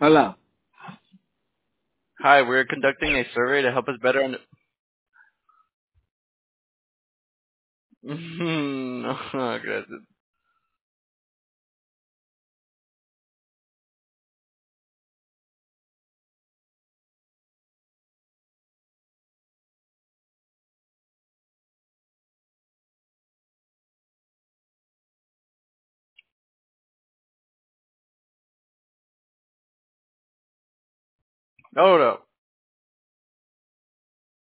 Hola. Hi, we're conducting a survey to help us better under. No, gracias. Hold up.